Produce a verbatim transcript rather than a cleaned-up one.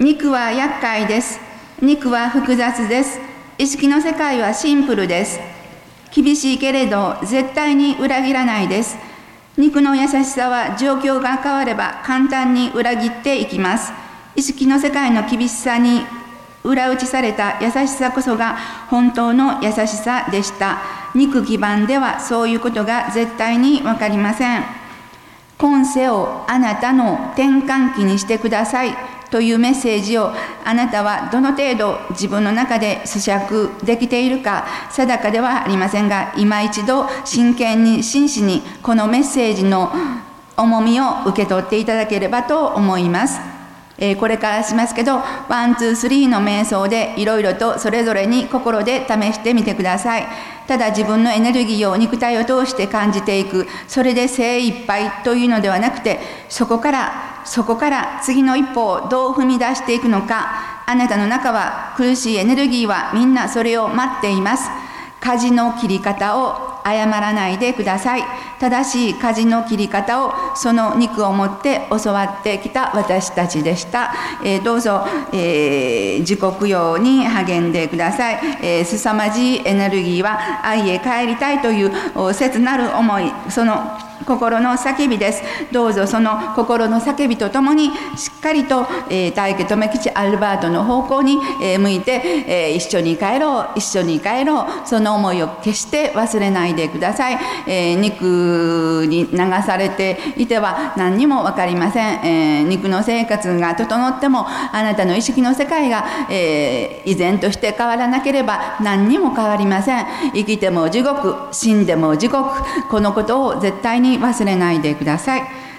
肉は厄介です。肉は複雑です。意識の世界はシンプルです。厳しいけれど絶対に裏切らないです。肉の優しさは状況が変われば簡単に裏切っていきます。意識の世界の厳しさに裏打ちされた優しさこそが本当の優しさでした。肉基盤ではそういうことが絶対にわかりません。今世をあなたの転換期にしてくださいというメッセージをあなたはどの程度自分の中で咀嚼できているか定かではありませんが、今一度真剣に真摯にこのメッセージの重みを受け取っていただければと思います。えー、これからしますけど、ワン、ツー、スリーの瞑想でいろいろとそれぞれに心で試してみてください。ただ自分のエネルギーを肉体を通して感じていく、それで精一杯というのではなくて、そこからそこから次の一歩をどう踏み出していくのか。あなたの中は苦しいエネルギーはみんなそれを待っています。舵の切り方を誤らないでください。正しい舵の切り方をその肉を持って教わってきた私たちでした。えー、どうぞ、えー、自己供養に励んでください。えー、凄まじいエネルギーは愛へ帰りたいという切なる思い、その心の叫びです。どうぞその心の叫びとともにしっかりと、えー、大家留吉アルバートの方向に、えー、向いて、えー、一緒に帰ろう一緒に帰ろう、その思いを決して忘れないでください。えー、肉に流されていては何にも分かりません。えー、肉の生活が整ってもあなたの意識の世界が、えー、依然として変わらなければ何にも変わりません。生きても地獄、死んでも地獄、このことを絶対に忘れないでください。